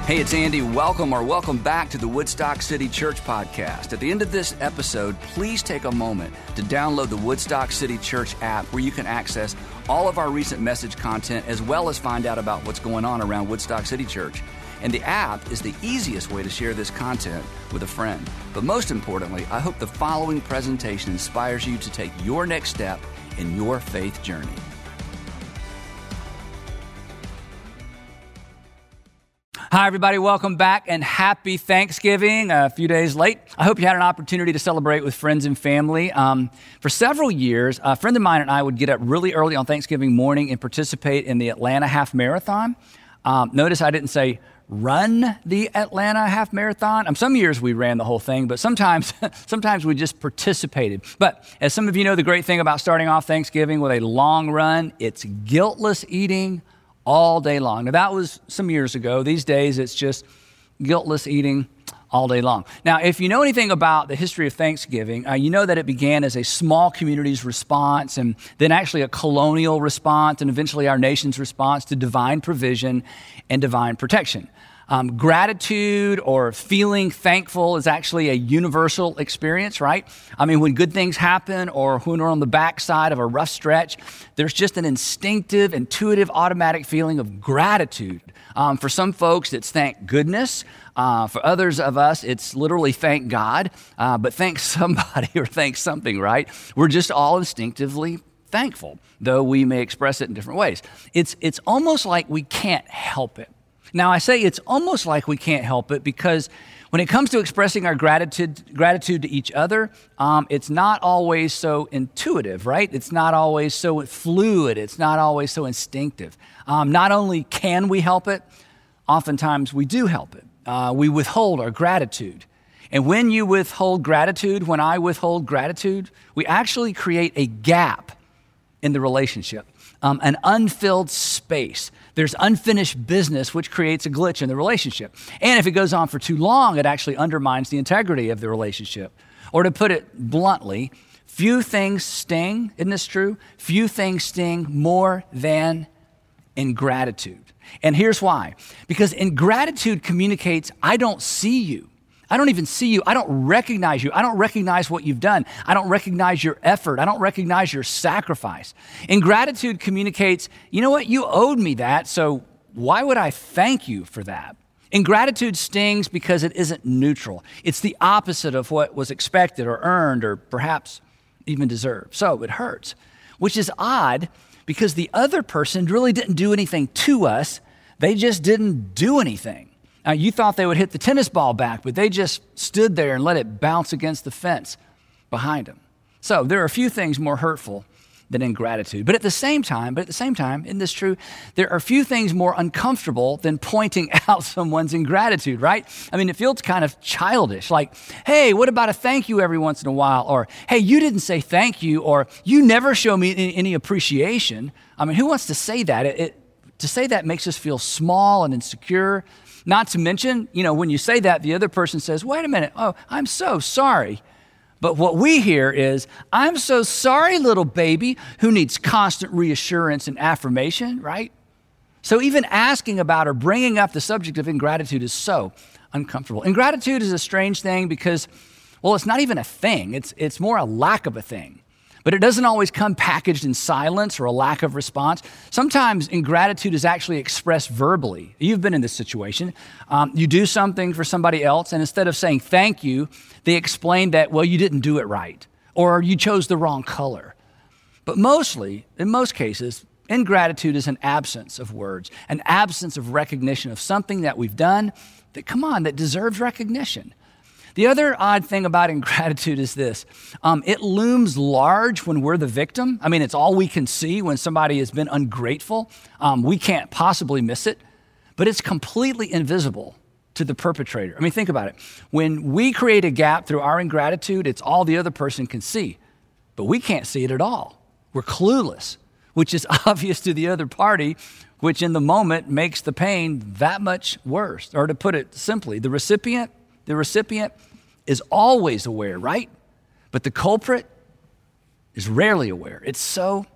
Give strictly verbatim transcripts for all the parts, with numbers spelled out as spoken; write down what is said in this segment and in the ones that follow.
Hey, it's Andy. Welcome or welcome back to the Woodstock City Church podcast. At the end of this episode, please take a moment to download the Woodstock City Church app where you can access all of our recent message content as well as find out about what's going on around Woodstock City Church. And the app is the easiest way to share this content with a friend. But most importantly, I hope the following presentation inspires you to take your next step in your faith journey. Hi, everybody. Welcome back and happy Thanksgiving. A few days late. I hope you had an opportunity to celebrate with friends and family. Um, for several years, a friend of mine and I would get up really early on Thanksgiving morning and participate in the Atlanta Half Marathon. Um, notice I didn't say run the Atlanta Half Marathon. Um, some years we ran the whole thing, but sometimes, sometimes we just participated. But as some of you know, the great thing about starting off Thanksgiving with a long run, it's guiltless eating all day long. Now, that was some years ago. These days, it's just guiltless eating all day long. Now, if you know anything about the history of Thanksgiving, uh, you know that it began as a small community's response and then actually a colonial response and eventually our nation's response to divine provision and divine protection. Um, gratitude or feeling thankful is actually a universal experience, right? I mean, when good things happen or when we're on the backside of a rough stretch, there's just an instinctive, intuitive, automatic feeling of gratitude. Um, for some folks, it's thank goodness. Uh, for others of us, it's literally thank God, uh, but thank somebody or thank something, right? We're just all instinctively thankful, though we may express it in different ways. It's, it's almost like we can't help it. Now, I say it's almost like we can't help it because when it comes to expressing our gratitude gratitude to each other, um, it's not always so intuitive, right? It's not always so fluid. It's not always so instinctive. Um, not only can we help it, oftentimes we do help it. Uh, we withhold our gratitude. And when you withhold gratitude, when I withhold gratitude, we actually create a gap in the relationship, um, an unfilled space. There's unfinished business, which creates a glitch in the relationship. And if it goes on for too long, it actually undermines the integrity of the relationship. Or to put it bluntly, few things sting, isn't this true? Few things sting more than ingratitude. And here's why. Because ingratitude communicates, I don't see you. I don't even see you. I don't recognize you. I don't recognize what you've done. I don't recognize your effort. I don't recognize your sacrifice. Ingratitude communicates, you know what? You owed me that, so why would I thank you for that? Ingratitude stings because it isn't neutral. It's the opposite of what was expected or earned or perhaps even deserved. So it hurts, which is odd because the other person really didn't do anything to us. They just didn't do anything. Now, you thought they would hit the tennis ball back, but they just stood there and let it bounce against the fence behind them. So there are a few things more hurtful than ingratitude. But at the same time, but at the same time, isn't this true? There are few things more uncomfortable than pointing out someone's ingratitude, right? I mean, it feels kind of childish, like, hey, what about a thank you every once in a while? Or, hey, you didn't say thank you, or you never show me any, any appreciation. I mean, who wants to say that? It, it, to say that makes us feel small and insecure. Not to mention, you know, when you say that, the other person says, wait a minute, oh, I'm so sorry. But what we hear is, I'm so sorry, little baby, who needs constant reassurance and affirmation, right? So even asking about or bringing up the subject of ingratitude is so uncomfortable. Ingratitude is a strange thing because, well, it's not even a thing. It's, it's more a lack of a thing. But it doesn't always come packaged in silence or a lack of response. Sometimes ingratitude is actually expressed verbally. You've been in this situation. Um, you do something for somebody else, and instead of saying thank you, they explain that, well, you didn't do it right, or you chose the wrong color. But mostly, in most cases, ingratitude is an absence of words, an absence of recognition of something that we've done that, come on, that deserves recognition. The other odd thing about ingratitude is this. Um, it looms large when we're the victim. I mean, it's all we can see when somebody has been ungrateful. Um, we can't possibly miss it, but it's completely invisible to the perpetrator. I mean, think about it. When we create a gap through our ingratitude, it's all the other person can see, but we can't see it at all. We're clueless, which is obvious to the other party, which in the moment makes the pain that much worse. Or to put it simply, the recipient, the recipient is always aware, right? But the culprit is rarely aware. It's so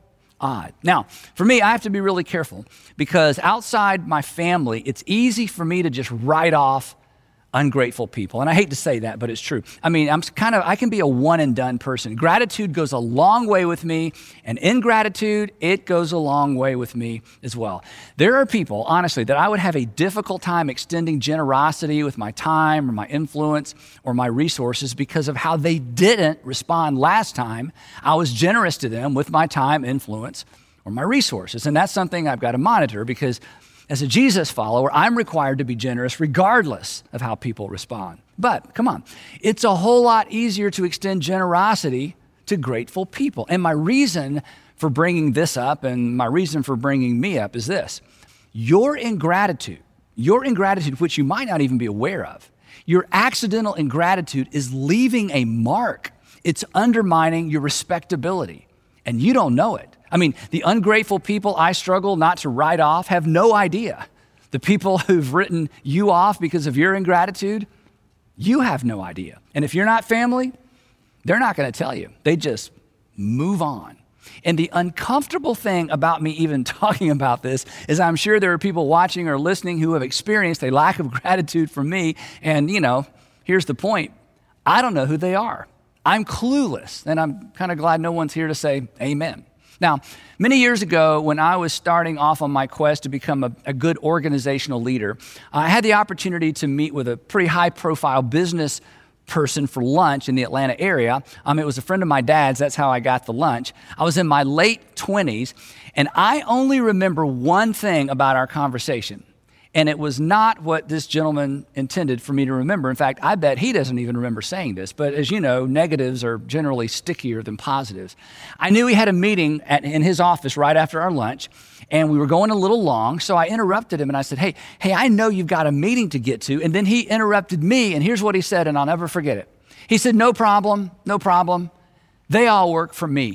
odd. Now, for me, I have to be really careful because outside my family, it's easy for me to just write off ungrateful people. And I hate to say that, but it's true. I mean, I'm kind of, I can be a one and done person. Gratitude goes a long way with me, and ingratitude, it goes a long way with me as well. There are people, honestly, that I would have a difficult time extending generosity with my time or my influence or my resources because of how they didn't respond last time I was generous to them with my time, influence, or my resources. And that's something I've got to monitor because as a Jesus follower, I'm required to be generous regardless of how people respond. But come on, it's a whole lot easier to extend generosity to grateful people. And my reason for bringing this up and my reason for bringing me up is this. Your ingratitude, your ingratitude, which you might not even be aware of, your accidental ingratitude is leaving a mark. It's undermining your respectability, and you don't know it. I mean, the ungrateful people I struggle not to write off have no idea. The people who've written you off because of your ingratitude, you have no idea. And if you're not family, they're not going to tell you. They just move on. And the uncomfortable thing about me even talking about this is I'm sure there are people watching or listening who have experienced a lack of gratitude from me. And, you know, here's the point. I don't know who they are. I'm clueless. And I'm kind of glad no one's here to say amen. Now, many years ago, when I was starting off on my quest to become a, a good organizational leader, I had the opportunity to meet with a pretty high-profile business person for lunch in the Atlanta area. Um, it was a friend of my dad's. That's how I got the lunch. I was in my late twenties, and I only remember one thing about our conversation. And it was not what this gentleman intended for me to remember. In fact, I bet he doesn't even remember saying this. But as you know, negatives are generally stickier than positives. I knew he had a meeting at, in his office right after our lunch, and we were going a little long. So I interrupted him and I said, hey, hey, I know you've got a meeting to get to. And then he interrupted me, and here's what he said, and I'll never forget it. He said, no problem, no problem. They all work for me.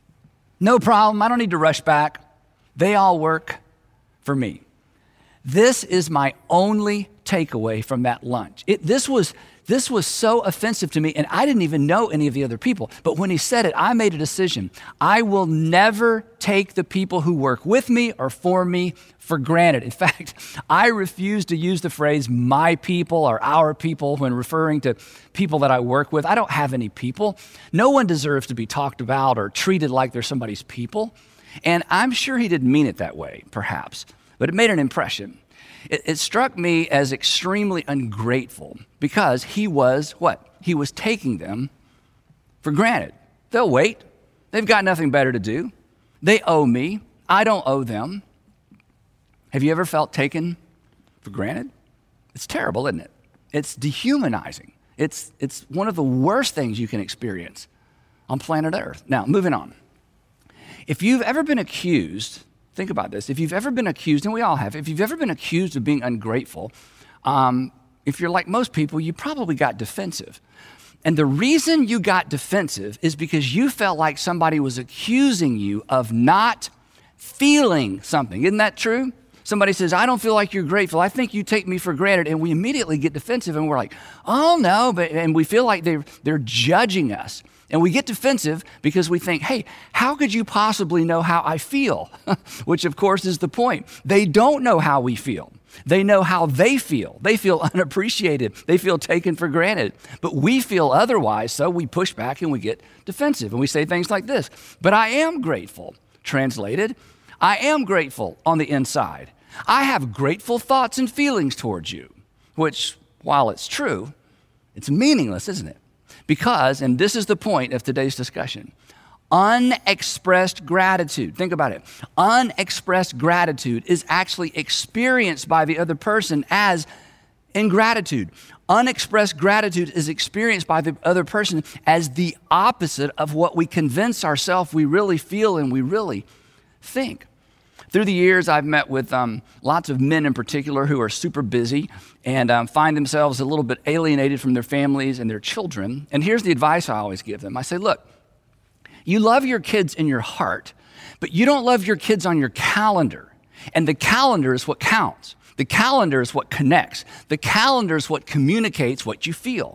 No problem, I don't need to rush back. They all work for me. This is my only takeaway from that lunch. It, this was, this was so offensive to me, and I didn't even know any of the other people. But when he said it, I made a decision. I will never take the people who work with me or for me for granted. In fact, I refuse to use the phrase my people or our people when referring to people that I work with. I don't have any people. No one deserves to be talked about or treated like they're somebody's people. And I'm sure he didn't mean it that way, perhaps. But it made an impression. It, it struck me as extremely ungrateful because he was what? He was taking them for granted. They'll wait. They've got nothing better to do. They owe me. I don't owe them. Have you ever felt taken for granted? It's terrible, isn't it? It's dehumanizing. It's, it's one of the worst things you can experience on planet Earth. Now, moving on. If you've ever been accused, think about this. If you've ever been accused, and we all have, if you've ever been accused of being ungrateful, um, if you're like most people, you probably got defensive. And the reason you got defensive is because you felt like somebody was accusing you of not feeling something. Isn't that true? Somebody says, I don't feel like you're grateful. I think you take me for granted. And we immediately get defensive and we're like, oh no, but and we feel like they're, they're judging us. And we get defensive because we think, hey, how could you possibly know how I feel? Which of course is the point. They don't know how we feel. They know how they feel. They feel unappreciated. They feel taken for granted. But we feel otherwise, so we push back and we get defensive. And we say things like this, but I am grateful. Translated, I am grateful on the inside. I have grateful thoughts and feelings towards you, which, while it's true, it's meaningless, isn't it? Because, and this is the point of today's discussion, unexpressed gratitude, think about it, unexpressed gratitude is actually experienced by the other person as ingratitude. Unexpressed gratitude is experienced by the other person as the opposite of what we convince ourselves we really feel and we really think. Through the years, I've met with um, lots of men in particular who are super busy and um, find themselves a little bit alienated from their families and their children. And here's the advice I always give them. I say, look, you love your kids in your heart, but you don't love your kids on your calendar. And the calendar is what counts. The calendar is what connects. The calendar is what communicates what you feel.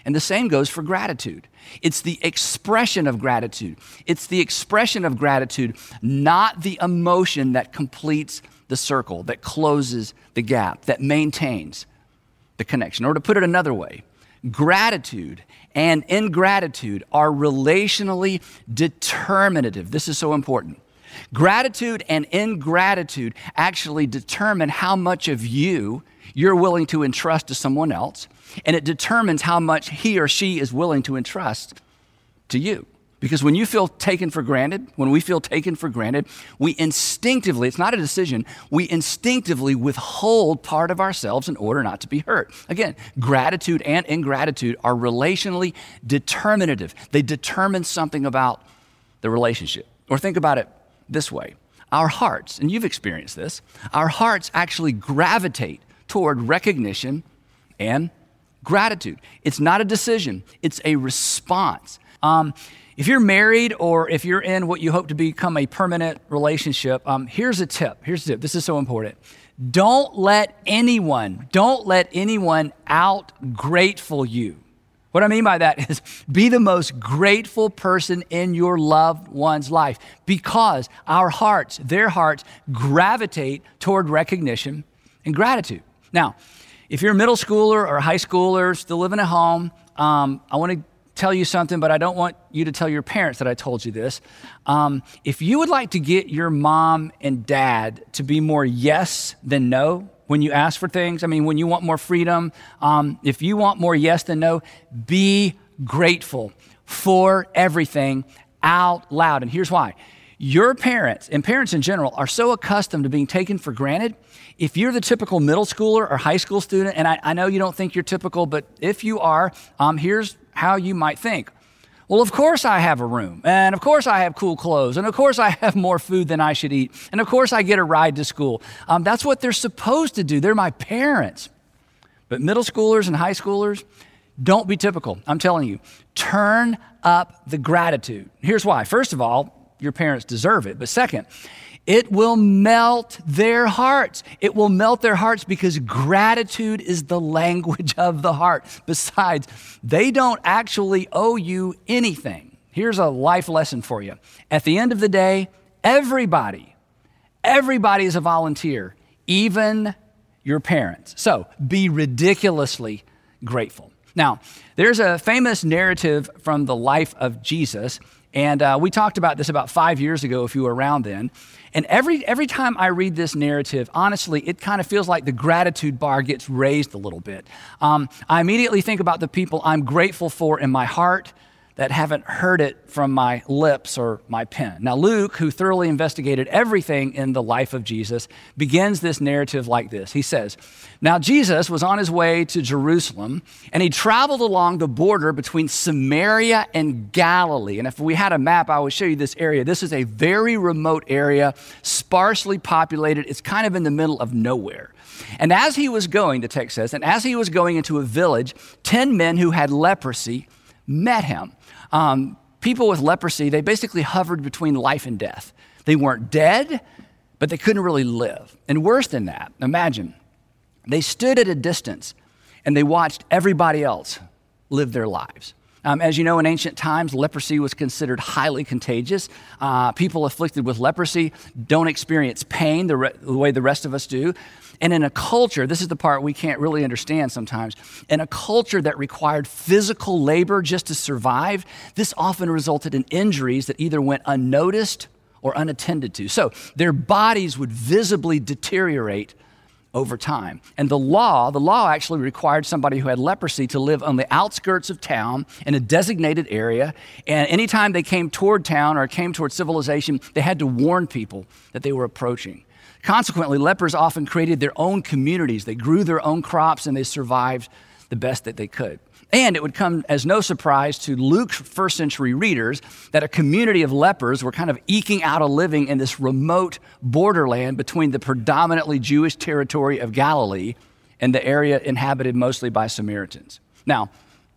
And the same goes for gratitude. It's the expression of gratitude. It's the expression of gratitude, not the emotion that completes the circle, that closes the gap, that maintains the connection. Or to put it another way, gratitude and ingratitude are relationally determinative. This is so important. Gratitude and ingratitude actually determine how much of you you're willing to entrust to someone else, and it determines how much he or she is willing to entrust to you. Because when you feel taken for granted, when we feel taken for granted, we instinctively, it's not a decision, we instinctively withhold part of ourselves in order not to be hurt. Again, gratitude and ingratitude are relationally determinative. They determine something about the relationship. Or think about it this way. Our hearts, and you've experienced this, our hearts actually gravitate toward recognition and gratitude. It's not a decision, it's a response. Um, if you're married or if you're in what you hope to become a permanent relationship, um, here's a tip. Here's a tip. This is so important. Don't let anyone, don't let anyone out-grateful you. What I mean by that is be the most grateful person in your loved one's life, because our hearts, their hearts, gravitate toward recognition and gratitude. Now, if you're a middle schooler or a high schooler still living at home, um, I want to tell you something, but I don't want you to tell your parents that I told you this. Um, if you would like to get your mom and dad to be more yes than no when you ask for things, I mean, when you want more freedom, um, if you want more yes than no, be grateful for everything out loud. And here's why. Your parents, and parents in general, are so accustomed to being taken for granted. If you're the typical middle schooler or high school student, and I, I know you don't think you're typical, but if you are, um, here's how you might think. Well, of course I have a room, and of course I have cool clothes, and of course I have more food than I should eat, and of course I get a ride to school. Um, that's what they're supposed to do. They're my parents. But middle schoolers and high schoolers, don't be typical. I'm telling you, turn up the gratitude. Here's why. First of all, your parents deserve it. But second, it will melt their hearts. It will melt their hearts because gratitude is the language of the heart. Besides, they don't actually owe you anything. Here's a life lesson for you. At the end of the day, everybody, everybody is a volunteer, even your parents. So be ridiculously grateful. Now, there's a famous narrative from the life of Jesus, and uh, we talked about this about five years ago if you were around then. And every every time I read this narrative, honestly, it kind of feels like the gratitude bar gets raised a little bit. Um, I immediately think about the people I'm grateful for in my heart that haven't heard it from my lips or my pen. Now, Luke, who thoroughly investigated everything in the life of Jesus, begins this narrative like this. He says, "Now Jesus was on his way to Jerusalem, and he traveled along the border between Samaria and Galilee." And if we had a map, I would show you this area. This is a very remote area, sparsely populated. It's kind of in the middle of nowhere. And as he was going, the text says, and as he was going into a village, ten men who had leprosy met him. Um, people with leprosy, they basically hovered between life and death. They weren't dead, but they couldn't really live. And worse than that, imagine, they stood at a distance and they watched everybody else live their lives. Um, as you know, in ancient times, leprosy was considered highly contagious. Uh, people afflicted with leprosy don't experience pain the, re- the way the rest of us do. And in a culture, this is the part we can't really understand sometimes, in a culture that required physical labor just to survive, this often resulted in injuries that either went unnoticed or unattended to. So their bodies would visibly deteriorate over time. And the law, the law actually required somebody who had leprosy to live on the outskirts of town in a designated area. And anytime they came toward town or came toward civilization, they had to warn people that they were approaching. Consequently, lepers often created their own communities. They grew their own crops and they survived the best that they could. And it would come as no surprise to Luke's first century readers that a community of lepers were kind of eking out a living in this remote borderland between the predominantly Jewish territory of Galilee and the area inhabited mostly by Samaritans. Now,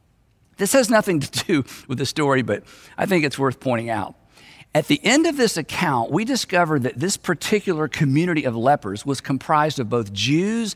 this has nothing to do with the story, but I think it's worth pointing out. At the end of this account, we discover that this particular community of lepers was comprised of both Jews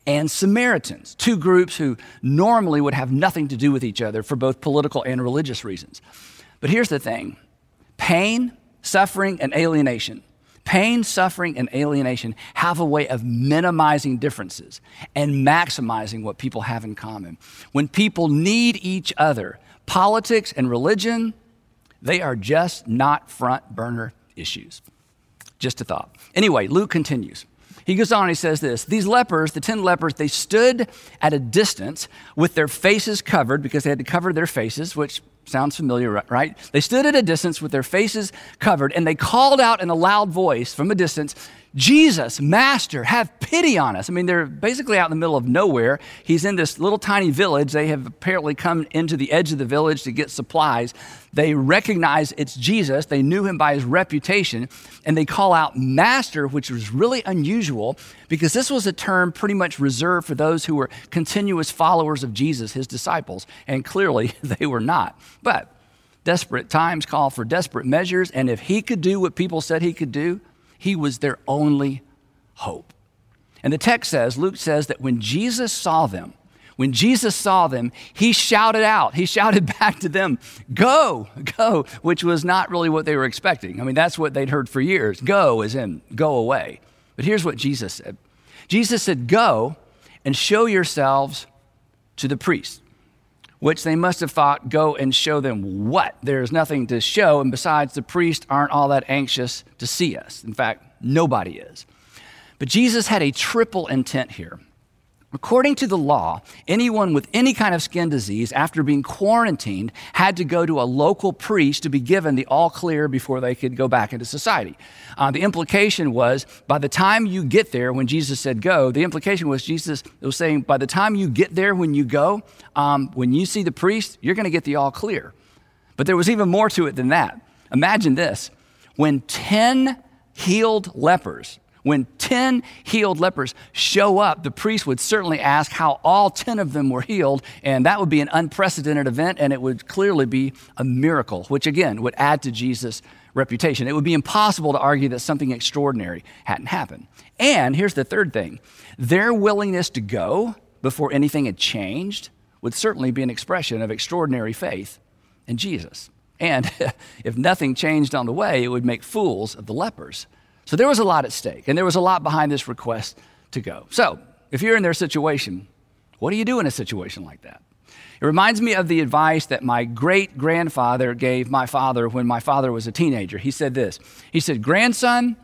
and Samaritans, two groups who normally would have nothing to do with each other for both political and religious reasons. But here's the thing: pain, suffering, and alienation. Pain, suffering, and alienation have a way of minimizing differences and maximizing what people have in common. When people need each other, politics and religion, they are just not front burner issues. Just a thought. Anyway, Luke continues. He goes on and he says this: these lepers, the ten lepers, they stood at a distance with their faces covered, because they had to cover their faces, which sounds familiar, right? They stood at a distance with their faces covered, and they called out in a loud voice from a distance, "Jesus, Master, have pity on us." I mean, they're basically out in the middle of nowhere. He's in this little tiny village. They have apparently come into the edge of the village to get supplies. They recognize it's Jesus. They knew him by his reputation, and they call out "Master," which was really unusual because this was a term pretty much reserved for those who were continuous followers of Jesus, his disciples, and clearly they were not. But desperate times call for desperate measures, and if he could do what people said he could do, he was their only hope. And the text says, Luke says, that when Jesus saw them, when Jesus saw them, he shouted out, he shouted back to them, "Go, go," which was not really what they were expecting. I mean, that's what they'd heard for years. Go as in go away. But here's what Jesus said. Jesus said, "Go and show yourselves to the priests," which they must have thought, go and show them what? There's nothing to show, and besides, the priests aren't all that anxious to see us. In fact, nobody is. But Jesus had a triple intent here. According to the law, anyone with any kind of skin disease, after being quarantined, had to go to a local priest to be given the all clear before they could go back into society. Uh, the implication was, by the time you get there, when Jesus said go, the implication was Jesus was saying, by the time you get there, when you go, um, when you see the priest, you're going to get the all clear. But there was even more to it than that. Imagine this: when ten healed lepers, When ten healed lepers show up, the priest would certainly ask how all ten of them were healed, and that would be an unprecedented event, and it would clearly be a miracle, which again would add to Jesus' reputation. It would be impossible to argue that something extraordinary hadn't happened. And here's the third thing: their willingness to go before anything had changed would certainly be an expression of extraordinary faith in Jesus. And if nothing changed on the way, it would make fools of the lepers. So there was a lot at stake, and there was a lot behind this request to go. So if you're in their situation, what do you do in a situation like that? It reminds me of the advice that my great-grandfather gave my father when my father was a teenager. He said this. He said, "Grandson,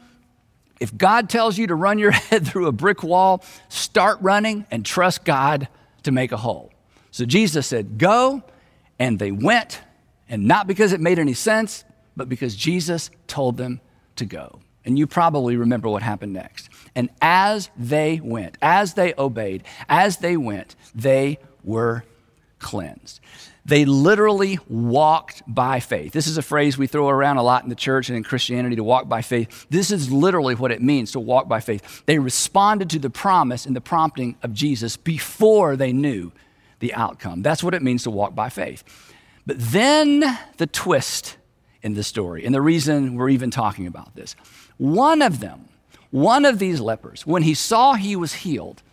if God tells you to run your head through a brick wall, start running and trust God to make a hole." So Jesus said, "Go," and they went, and not because it made any sense, but because Jesus told them to go. And you probably remember what happened next. And as they went, as they obeyed, as they went, they were cleansed. They literally walked by faith. This is a phrase we throw around a lot in the church and in Christianity, to walk by faith. This is literally what it means to walk by faith. They responded to the promise and the prompting of Jesus before they knew the outcome. That's what it means to walk by faith. But then the twist in the story, and the reason we're even talking about this. One of them, one of these lepers, when he saw he was healed,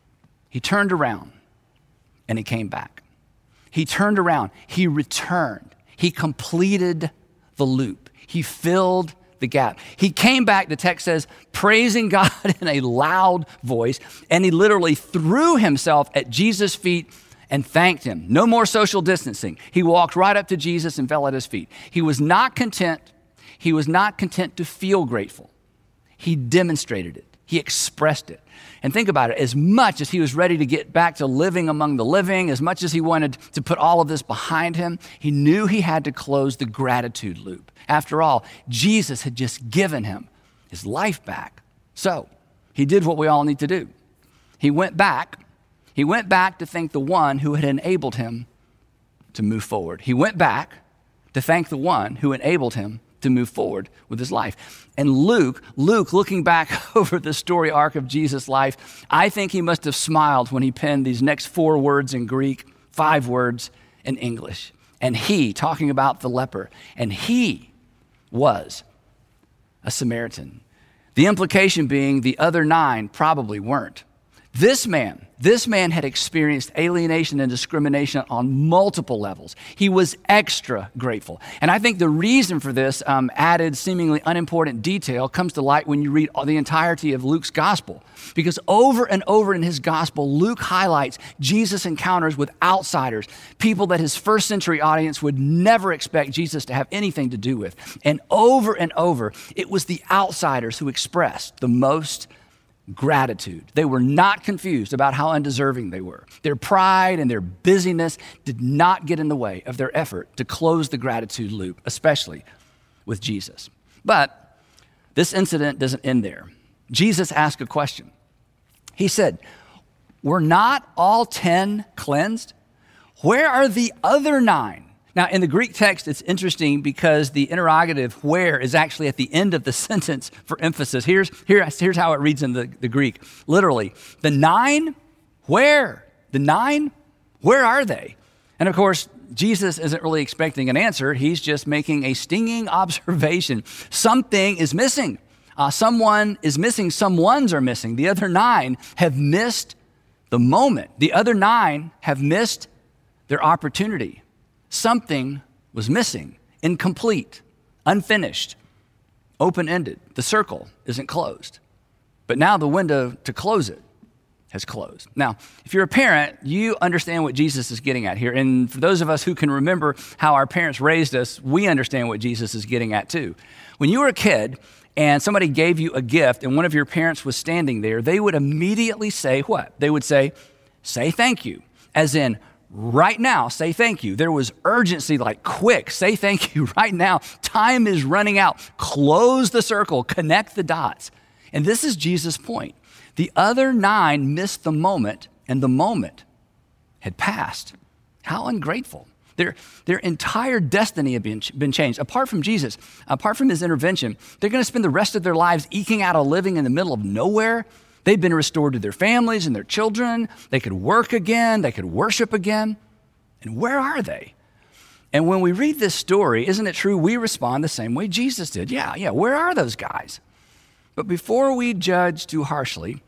he turned around and he came back. He turned around, he returned, he completed the loop, he filled the gap. He came back, the text says, praising God in a loud voice, and he literally threw himself at Jesus' feet and thanked him. No more social distancing. He walked right up to Jesus and fell at his feet. He was not content. He was not content to feel grateful. He demonstrated it. He expressed it. And think about it, as much as he was ready to get back to living among the living, as much as he wanted to put all of this behind him, he knew he had to close the gratitude loop. After all, Jesus had just given him his life back. So he did what we all need to do. He went back. He went back to thank the one who had enabled him to move forward. He went back to thank the one who enabled him to move forward with his life. And Luke, Luke, looking back over the story arc of Jesus' life, I think he must have smiled when he penned these next four words in Greek, five words in English. And he, talking about the leper, and he was a Samaritan. The implication being the other nine probably weren't. This man, this man had experienced alienation and discrimination on multiple levels. He was extra grateful. And I think the reason for this um, added, seemingly unimportant detail comes to light when you read the entirety of Luke's gospel. Because over and over in his gospel, Luke highlights Jesus' encounters with outsiders, people that his first century audience would never expect Jesus to have anything to do with. And over and over, it was the outsiders who expressed the most gratitude. They were not confused about how undeserving they were. Their pride and their busyness did not get in the way of their effort to close the gratitude loop, especially with Jesus. But this incident doesn't end there. Jesus asked a question. He said, "Were not all ten cleansed? Where are the other nine?" Now, in the Greek text, it's interesting because the interrogative where is actually at the end of the sentence for emphasis. Here's, here, here's how it reads in the, the Greek. Literally, the nine, where? The nine, where are they? And of course, Jesus isn't really expecting an answer. He's just making a stinging observation. Something is missing. Uh, someone is missing. Some ones are missing. The other nine have missed the moment. The other nine have missed their opportunity. Something was missing, incomplete, unfinished, open-ended. The circle isn't closed. But now the window to close it has closed. Now, if you're a parent, you understand what Jesus is getting at here. And for those of us who can remember how our parents raised us, we understand what Jesus is getting at too. When you were a kid and somebody gave you a gift and one of your parents was standing there, they would immediately say what? They would say, "Say thank you," as in, right now, say thank you. There was urgency, like quick, say thank you right now. Time is running out. Close the circle, connect the dots. And this is Jesus' point. The other nine missed the moment, and the moment had passed. How ungrateful. Their, their entire destiny had been, been changed. Apart from Jesus, apart from his intervention, they're going to spend the rest of their lives eking out a living in the middle of nowhere. They've been restored to their families and their children. They could work again. They could worship again. And where are they? And when we read this story, isn't it true we respond the same way Jesus did? Yeah, yeah, where are those guys? But before we judge too harshly,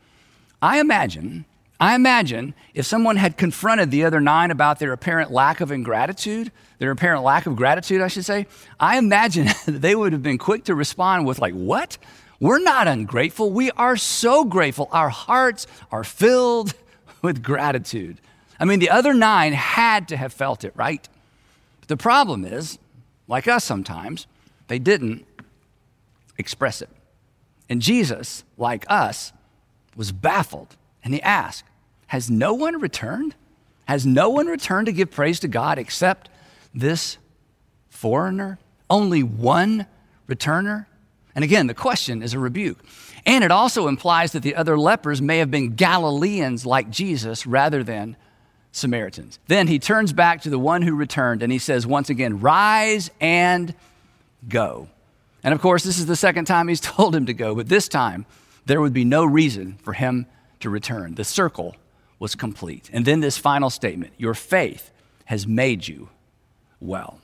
I imagine, I imagine if someone had confronted the other nine about their apparent lack of ingratitude, their apparent lack of gratitude, I should say, I imagine that they would have been quick to respond with like, "What? We're not ungrateful. We are so grateful. Our hearts are filled with gratitude." I mean, the other nine had to have felt it, right? But the problem is, like us sometimes, they didn't express it. And Jesus, like us, was baffled. And he asked, "Has no one returned? Has no one returned to give praise to God except this foreigner? Only one returner?" And again, the question is a rebuke. And it also implies that the other lepers may have been Galileans like Jesus rather than Samaritans. Then he turns back to the one who returned and he says once again, "Rise and go." And of course, this is the second time he's told him to go, but this time there would be no reason for him to return. The circle was complete. And then this final statement, "Your faith has made you well."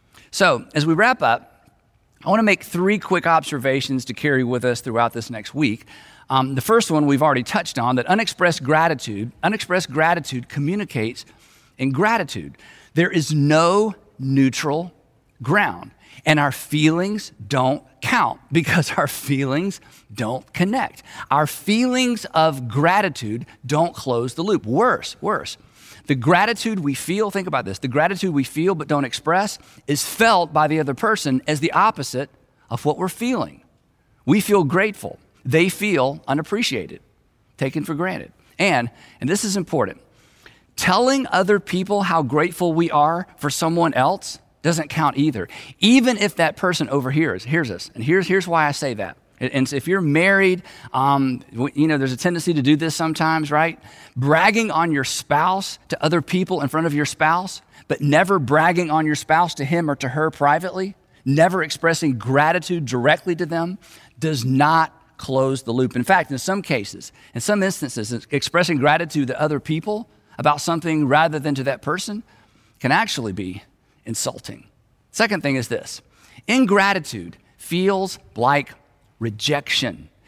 So as we wrap up, I want to make three quick observations to carry with us throughout this next week. Um, the first one we've already touched on, that unexpressed gratitude, unexpressed gratitude communicates ingratitude. There is no neutral ground, and our feelings don't count because our feelings don't connect. Our feelings of gratitude don't close the loop. Worse, worse. The gratitude we feel, think about this, the gratitude we feel but don't express is felt by the other person as the opposite of what we're feeling. We feel grateful. They feel unappreciated, taken for granted. And, and this is important, telling other people how grateful we are for someone else doesn't count either, even if that person overhears, hears us. And here's, here's why I say that. And if you're married, um, you know, there's a tendency to do this sometimes, right? Bragging on your spouse to other people in front of your spouse, but never bragging on your spouse to him or to her privately, never expressing gratitude directly to them, does not close the loop. In fact, in some cases, in some instances, expressing gratitude to other people about something rather than to that person can actually be insulting. Second thing is this: ingratitude feels like rejection.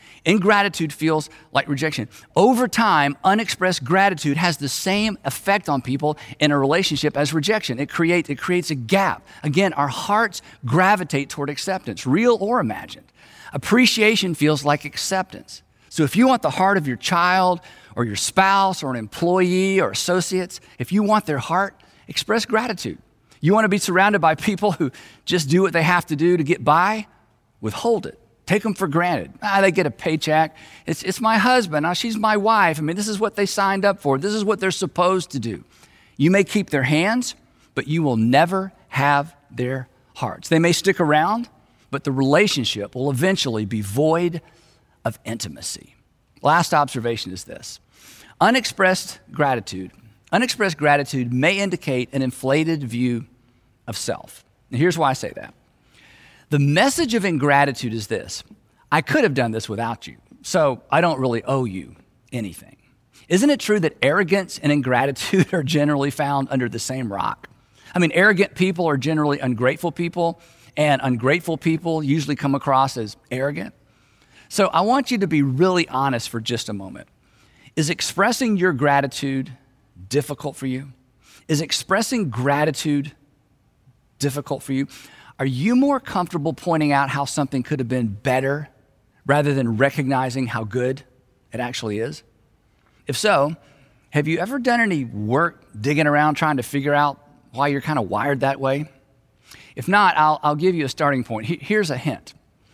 Ingratitude feels like rejection. Over time, unexpressed gratitude has the same effect on people in a relationship as rejection. It creates, it creates a gap. Again, our hearts gravitate toward acceptance, real or imagined. Appreciation feels like acceptance. So if you want the heart of your child or your spouse or an employee or associates, if you want their heart, express gratitude. You want to be surrounded by people who just do what they have to do to get by? Withhold it. Take them for granted. Ah, they get a paycheck. It's, it's my husband. Ah, she's my wife. I mean, this is what they signed up for. This is what they're supposed to do. You may keep their hands, but you will never have their hearts. They may stick around, but the relationship will eventually be void of intimacy. Last observation is this. Unexpressed gratitude. Unexpressed gratitude may indicate an inflated view of self. And here's why I say that. The message of ingratitude is this: I could have done this without you, so I don't really owe you anything. Isn't it true that arrogance and ingratitude are generally found under the same rock? I mean, arrogant people are generally ungrateful people, and ungrateful people usually come across as arrogant. So I want you to be really honest for just a moment. Is expressing your gratitude difficult for you? Is expressing gratitude difficult for you? Are you more comfortable pointing out how something could have been better rather than recognizing how good it actually is? If so, have you ever done any work digging around trying to figure out why you're kind of wired that way? If not, I'll, I'll give you a starting point. Here's a hint.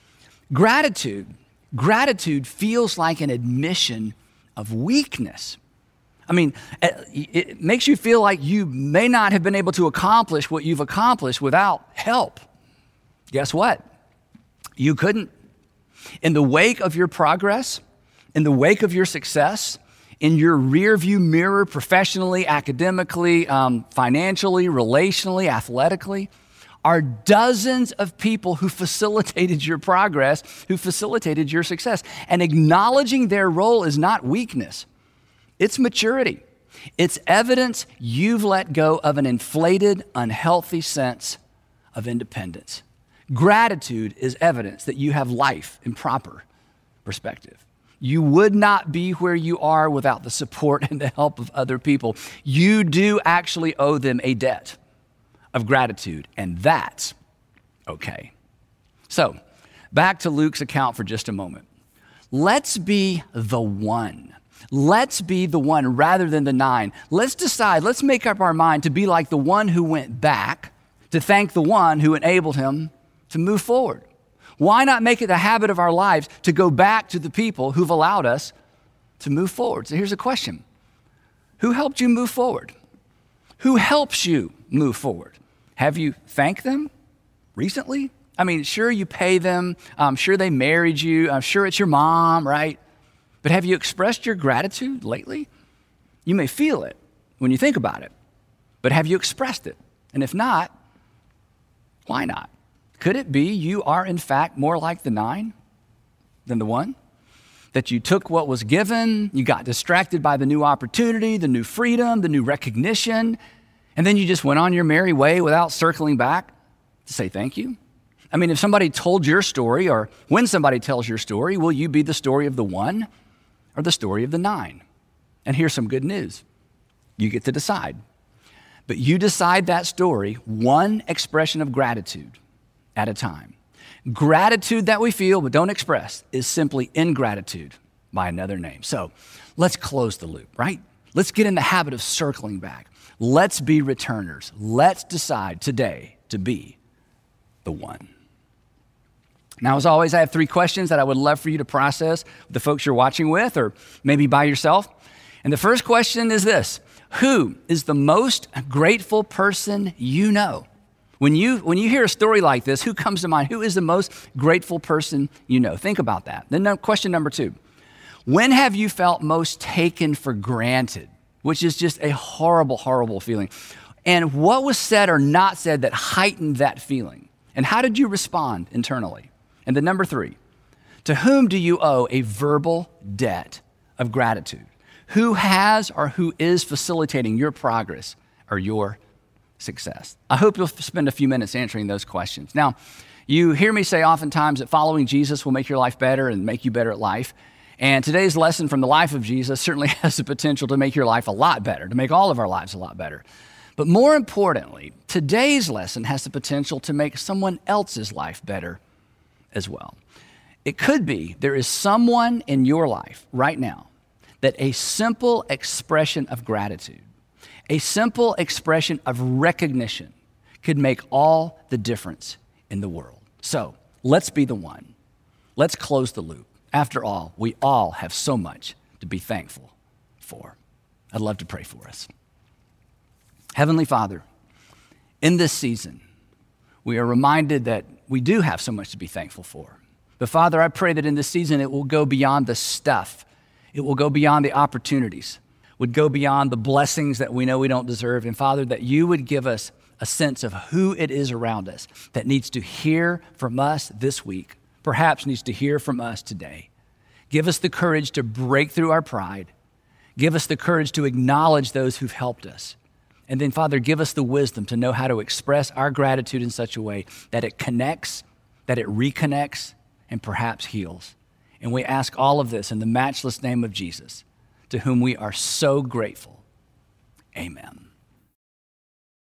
Gratitude, gratitude feels like an admission of weakness. I mean, it makes you feel like you may not have been able to accomplish what you've accomplished without help. Guess what? You couldn't. In the wake of your progress, in the wake of your success, in your rearview mirror, professionally, academically, um, financially, relationally, athletically, are dozens of people who facilitated your progress, who facilitated your success. And acknowledging their role is not weakness. It's maturity. It's evidence you've let go of an inflated, unhealthy sense of independence. Gratitude is evidence that you have life in proper perspective. You would not be where you are without the support and the help of other people. You do actually owe them a debt of gratitude, and that's okay. So, back to Luke's account for just a moment. Let's be the one. Let's be the one rather than the nine. Let's decide, let's make up our mind to be like the one who went back to thank the one who enabled him to move forward. Why not make it a habit of our lives to go back to the people who've allowed us to move forward? So here's a question. Who helped you move forward? Who helps you move forward? Have you thanked them recently? I mean, sure you pay them. I'm sure they married you. I'm sure it's your mom, right? But have you expressed your gratitude lately? You may feel it when you think about it, but have you expressed it? And if not, why not? Could it be you are in fact more like the nine than the one? That you took what was given, you got distracted by the new opportunity, the new freedom, the new recognition, and then you just went on your merry way without circling back to say thank you? I mean, if somebody told your story, or when somebody tells your story, will you be the story of the one or the story of the nine? And here's some good news. You get to decide. But you decide that story one expression of gratitude at a time. Gratitude that we feel but don't express is simply ingratitude by another name. So let's close the loop, right? Let's get in the habit of circling back. Let's be returners. Let's decide today to be the one. Now, as always, I have three questions that I would love for you to process with the folks you're watching with, or maybe by yourself. And the first question is this: who is the most grateful person you know? When you, when you hear a story like this, who comes to mind? Who is the most grateful person you know? Think about that. Then no, question number two: when have you felt most taken for granted? Which is just a horrible, horrible feeling. And what was said or not said that heightened that feeling? And how did you respond internally? And then number three, to whom do you owe a verbal debt of gratitude? Who has or who is facilitating your progress or your success? I hope you'll spend a few minutes answering those questions. Now, You hear me say oftentimes that following Jesus will make your life better and make you better at life. And today's lesson from the life of Jesus certainly has the potential to make your life a lot better, to make all of our lives a lot better. But more importantly, today's lesson has the potential to make someone else's life better as well. It could be there is someone in your life right now that a simple expression of gratitude, a simple expression of recognition could make all the difference in the world. So let's be the one. Let's close the loop. After all, we all have so much to be thankful for. I'd love to pray for us. Heavenly Father, in this season, we are reminded that we do have so much to be thankful for. But Father, I pray that in this season, it will go beyond the stuff. It will go beyond the opportunities, would go beyond the blessings that we know we don't deserve. And Father, that you would give us a sense of who it is around us that needs to hear from us this week, perhaps needs to hear from us today. Give us the courage to break through our pride. Give us the courage to acknowledge those who've helped us. And then, Father, give us the wisdom to know how to express our gratitude in such a way that it connects, that it reconnects, and perhaps heals. And we ask all of this in the matchless name of Jesus, to whom we are so grateful. Amen.